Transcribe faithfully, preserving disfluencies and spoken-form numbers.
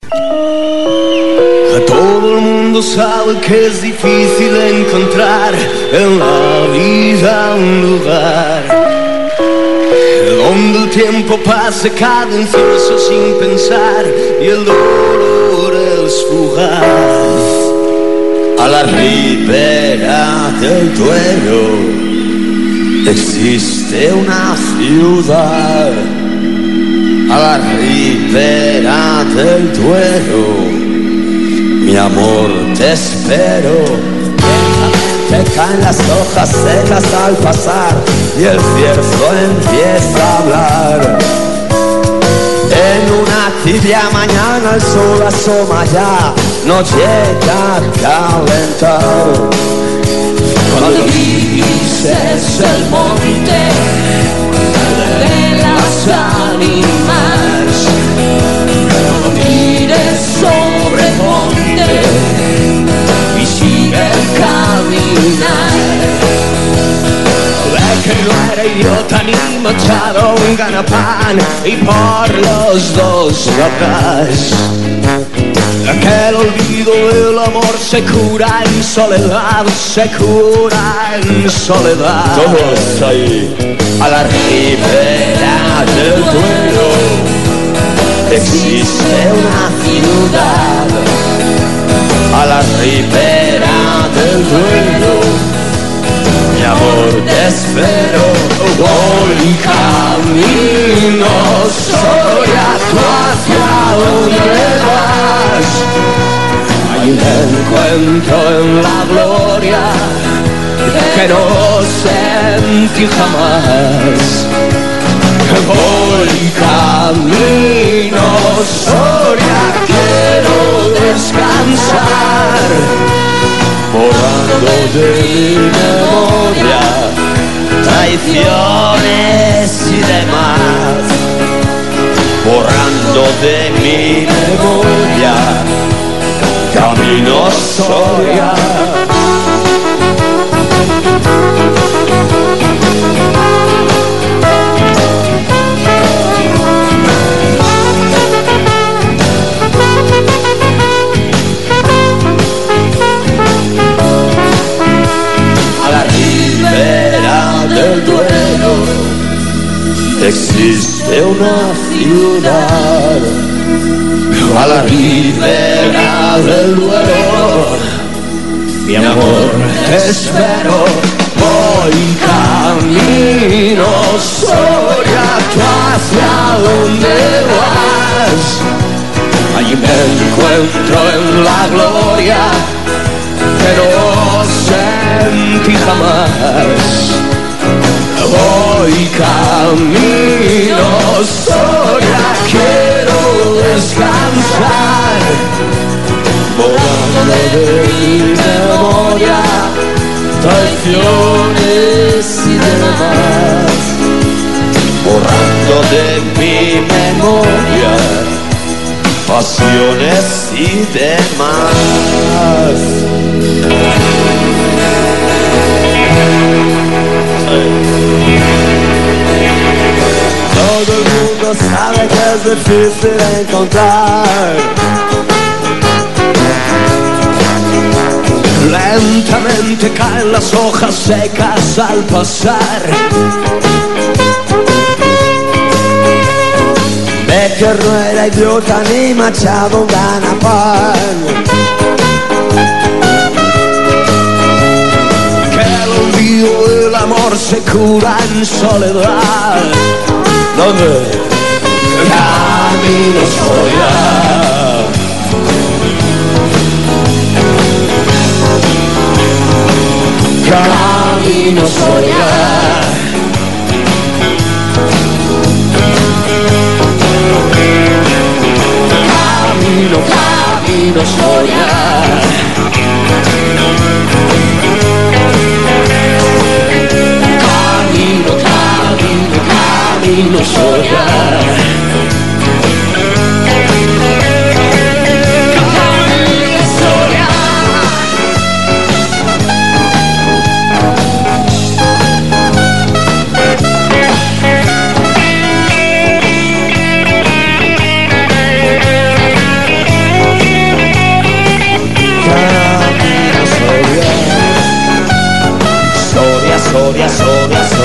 Todo el mundo sabe que es difícil encontrar en la vida un lugar donde el tiempo pase cadencioso sin pensar y el dolor es fugaz. A la ribera del Duero existe una ciudad. A la ribera del Duero, mi amor, te espero. Lentamente caen las hojas secas al pasar y el cierzo empieza a hablar. En una tibia mañana el sol asoma ya, no llega a calentar. Cuando dices el monte de las ánimas, mires sobre el monte y sigue el caminar. Ve que no era idiota ni machado, un ganapán y por los dos atrás. Que el olvido del amor se cura en soledad, se cura en soledad. Todos ahí. A la ribera del Duero existe una ciudad. A la ribera del Duero, mi amor, te espero. Voy camino, Soria, tú hacia dónde vas. Ahí me encuentro en la gloria que no sentí jamás. Voy camino, Soria, quiero descansar, borrando de mi memoria traiciones y demás, borrando de mi memoria camino Soria. Existe una ciudad. A la ribera del Duero, mi amor, te espero. Voy camino, Soria, tú hacia dónde vas. Allí me encuentro en la gloria que no sentí jamás. Voy camino, Soria, quiero descansar, borrando de mi memoria traiciones y demás, borrando de mi memoria pasiones y demás. Todo el mundo sabe que es difícil encontrar. Lentamente caen las hojas secas al pasar. Becker no era idiota ni Machado gana pan. Que el olvido del amor se cura en soledad. ¿Dónde? Camino Soria. Camino Soria. Camino, camino Soria. Camino, camino, camino Soria. Soria, Soria,